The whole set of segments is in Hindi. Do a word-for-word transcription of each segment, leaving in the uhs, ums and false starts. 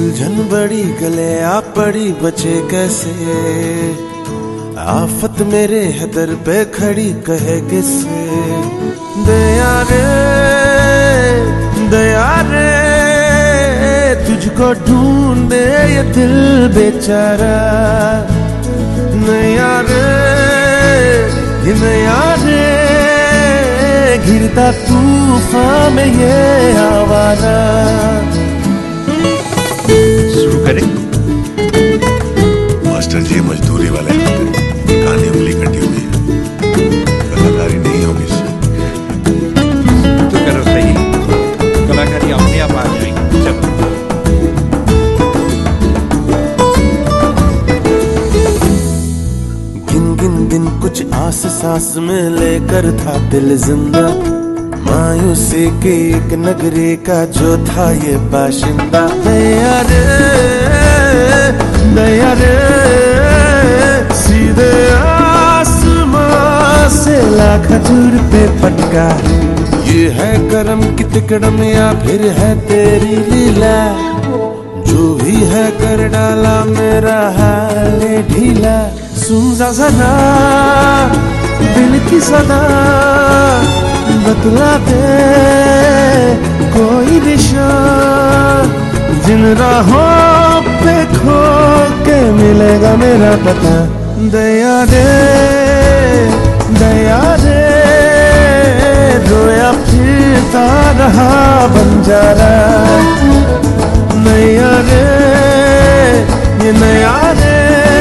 उलझन बड़ी गले आ पड़ी बचे कैसे, आफत मेरे है दर पे खड़ी कहे किससे। दया रे दया रे तुझको ढूंढे ये दिल बेचारा। नया रे ये नया रे घिरता तूफान में ये आवारा। शुरू करें? मास्टर जी मजदूरी वाले होते, कहानी उंगली कटी हुई है, कलाकारी नहीं होगी। तो करो सही, कलाकारी अपने आप आ जाएगी। चलो गिन गिन गिन कुछ आस सांस में लेकर था दिल जिंदा, मायूसी के एक नगरी का जो था ये बाशिंदा। दया रे दया रे सीधे आसमां से लाख दूर पे पटका। ये है करम की तिकड़म या फिर है तेरी लीला, जो भी है कर डाला मेरा हाल ढीला। सुन जा सदा दिल की सदा, बतला दे कोई दिशा, जिन राहों पे खो के मिलेगा मेरा पता। दया रे दया रे रोया फिरता रहा बंजारा। नया रे ये नया रे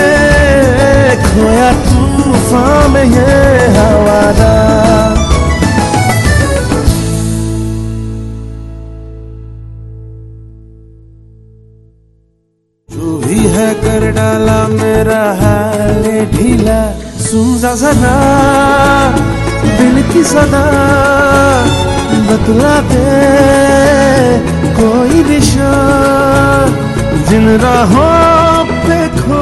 खोया तूफान में ये हवारा। जो भी है कर डाला मेरा हाल ढीला। सुन जा सदा दिल की सदा, बतला दे कोई दिशा, जिन राहों पे खो